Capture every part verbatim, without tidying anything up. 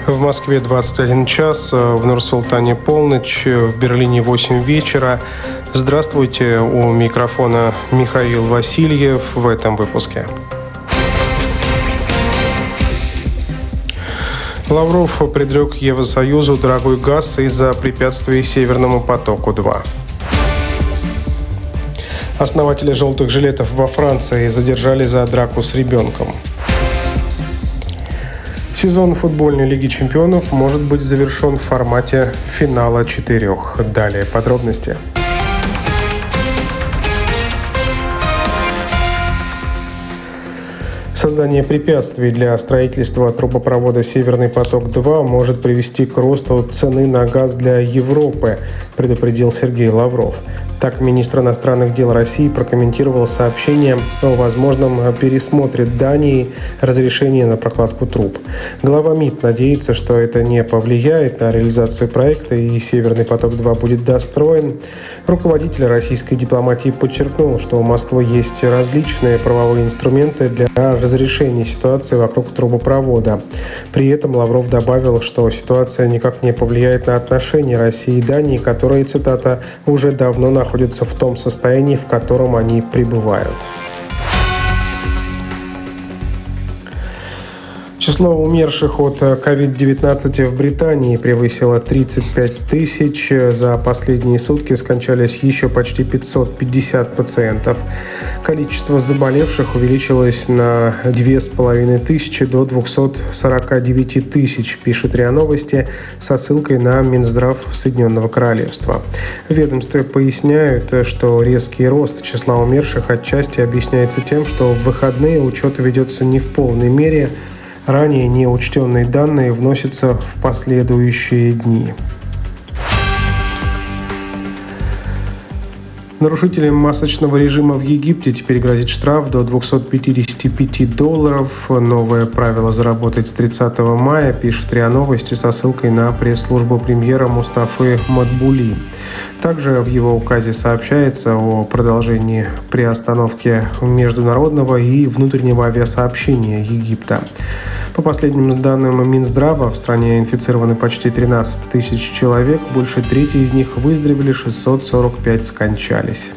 В Москве двадцать один час, в Нур-Султане полночь, в Берлине восемь вечера. Здравствуйте, у микрофона Михаил Васильев в этом выпуске. Лавров предрек Евросоюзу дорогой газ из-за препятствий Северному потоку-два. Основателя «желтых жилетов» во Франции задержали за драку с ребенком. Сезон футбольной Лиги чемпионов может быть завершен в формате финала четырех. Далее подробности. Создание препятствий для строительства трубопровода «Северный поток-два» может привести к росту цены на газ для Европы, предупредил Сергей Лавров. Так, министр иностранных дел России прокомментировал сообщение о возможном пересмотре Дании разрешения на прокладку труб. Глава МИД надеется, что это не повлияет на реализацию проекта и «Северный поток-два» будет достроен. Руководитель российской дипломатии подчеркнул, что у Москвы есть различные правовые инструменты для разрешения ситуации вокруг трубопровода. При этом Лавров добавил, что ситуация никак не повлияет на отношения России и Дании, которые, цитата, «уже давно находятся находятся в том состоянии, в котором они пребывают». Число умерших от ковид девятнадцать в Британии превысило тридцать пять тысяч. За последние сутки скончались еще почти пятьсот пятьдесят пациентов. Количество заболевших увеличилось на две с половиной тысячи до двухсот сорока девяти тысяч, пишет РИА Новости со ссылкой на Минздрав Соединенного Королевства. В ведомстве поясняют, что резкий рост числа умерших отчасти объясняется тем, что в выходные учет ведется не в полной мере. Ранее неучтенные данные вносятся в последующие дни. Нарушителям масочного режима в Египте теперь грозит штраф до двухсот пятидесяти пяти долларов. Новое правило заработает с тридцатого мая, пишет РИА Новости со ссылкой на пресс-службу премьера Мустафы Мадбули. Также в его указе сообщается о продолжении приостановки международного и внутреннего авиасообщения Египта. По последним данным Минздрава, в стране инфицированы почти тринадцать тысяч человек, больше трети из них выздоровели, шестьсот сорок пять скончались.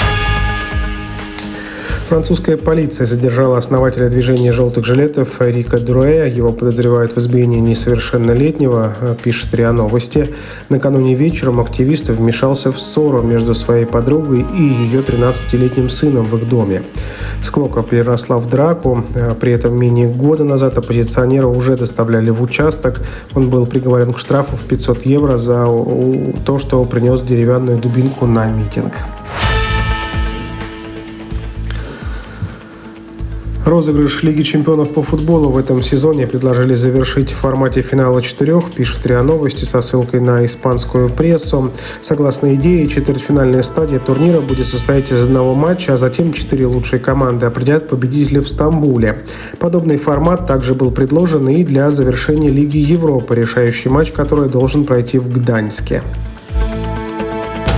Французская полиция задержала основателя движения «желтых жилетов» Эрика Друэ. Его подозревают в избиении несовершеннолетнего, пишет РИА Новости. Накануне вечером активист вмешался в ссору между своей подругой и ее тринадцатилетним сыном в их доме. Склока переросла в драку. При этом менее года назад оппозиционера уже доставляли в участок. Он был приговорен к штрафу в пятьсот евро за то, что принес деревянную дубинку на митинг. Розыгрыш Лиги чемпионов по футболу в этом сезоне предложили завершить в формате финала четырех, пишет РИА Новости со ссылкой на испанскую прессу. Согласно идее, четвертьфинальная стадия турнира будет состоять из одного матча, а затем четыре лучшие команды определят победителя в Стамбуле. Подобный формат также был предложен и для завершения Лиги Европы, решающий матч, который должен пройти в Гданьске.